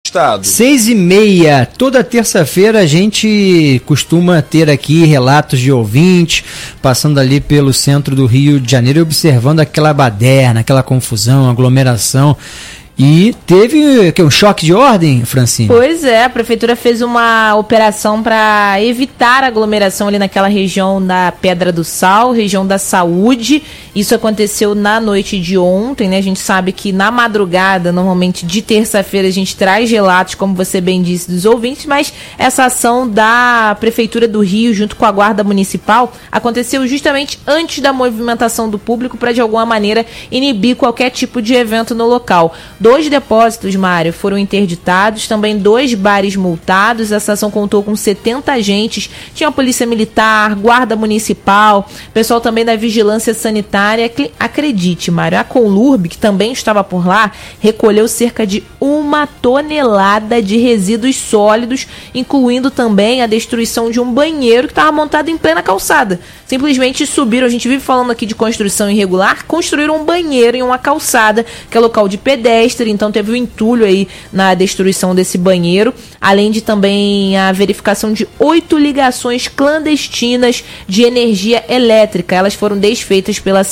estado. 6h30, toda terça-feira a gente costuma ter aqui relatos de ouvintes passando ali pelo centro do Rio de Janeiro e observando aquela baderna, aquela confusão, aglomeração. E teve um choque de ordem, Francine? Pois é, a prefeitura fez uma operação para evitar a aglomeração ali naquela região da Pedra do Sal, região da Saúde. Isso aconteceu na noite de ontem, né? A gente sabe que na madrugada, normalmente de terça-feira, a gente traz relatos, como você bem disse, dos ouvintes, mas essa ação da Prefeitura do Rio, junto com a Guarda Municipal, aconteceu justamente antes da movimentação do público para, de alguma maneira, inibir qualquer tipo de evento no local. 2 depósitos, Mário, foram interditados, também 2 bares multados. Essa ação contou com 70 agentes, tinha a Polícia Militar, Guarda Municipal, pessoal também da Vigilância Sanitária. Acredite, Mário, a Conlurb, que também estava por lá, recolheu cerca de 1 tonelada de resíduos sólidos, incluindo também a destruição de um banheiro que estava montado em plena calçada. Simplesmente subiram, a gente vive falando aqui de construção irregular, construíram um banheiro em uma calçada, que é local de pedestre. Então teve um entulho aí na destruição desse banheiro, além de também a verificação de 8 ligações clandestinas de energia elétrica. Elas foram desfeitas pela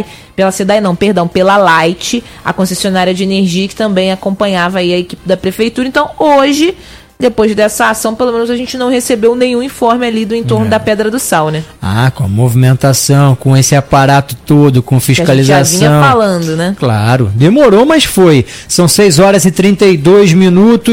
Light, a concessionária de energia que também acompanhava aí a equipe da prefeitura. Então hoje, depois dessa ação, pelo menos a gente não recebeu nenhum informe ali do entorno da Pedra do Sal, né? Com a movimentação, com esse aparato todo, com fiscalização. Que a gente já vinha falando, né? Claro, demorou, mas foi. São 6h32.